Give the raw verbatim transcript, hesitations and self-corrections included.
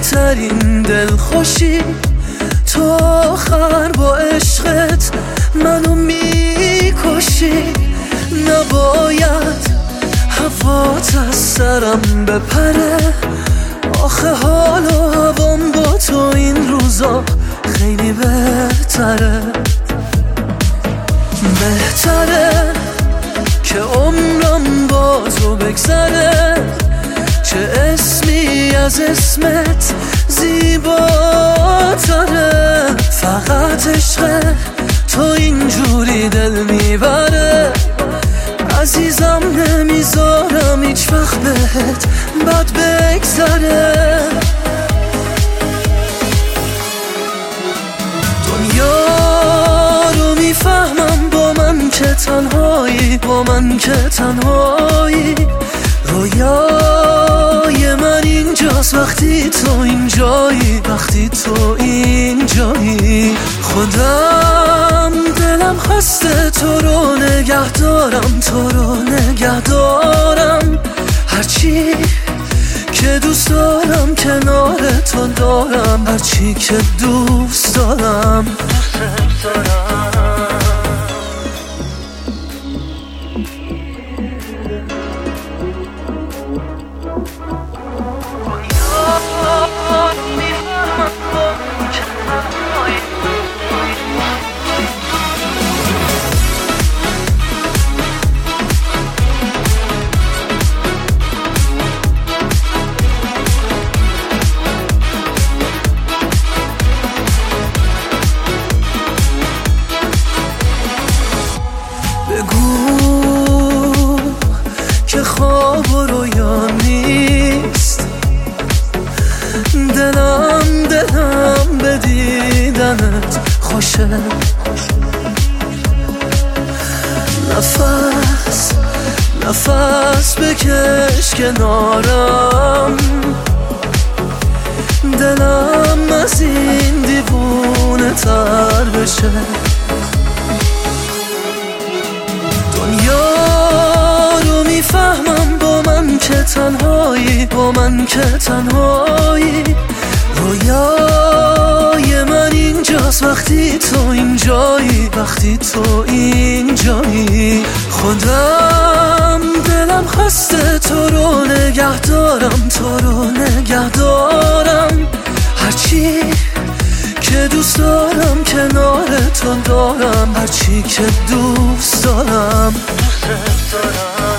بهترین دلخوشی، تو آخر با عشقت منو میکشی. نباید هوات از سرم بپره، آخه حال و هوام با تو این روزا خیلی بهتره. بهتره که عمرم با تو بگذره، چه اسمی از اسمت زیباتره. فقط عشق تو اینجوری دل میبره، عزیزم نمیذارم هیچ وقت بهت بد بگذره. دنیا رو میفهمم با من که تنهایی، با من که تنهایی. رویای من اینجاست وقتی تو اینجایی، وقتی تو اینجایی. خودم دلم خواسته تو رو نگه دارم، تو رو نگه دارم. هرچی که دوست دارم کنار تو دارم، هرچی که دوست دارم دوست دارم. بگو که خواب و رویا نیست، دلم دلم به دیدنت خوشه. نفس نفس بکش کنارم، دلم از این دیوونه تر بشه. دنیا رو میفهمم با من که تنهایی، با من که تنهایی. رویای من اینجاست وقتی تو اینجایی، وقتی تو اینجایی. خودم دلم خواسته تو رو نگه دارم، تو رو نگه دارم. هرچی که دوست دارم کنار تو دارم، هرچی که دوست دارم دوست دارم.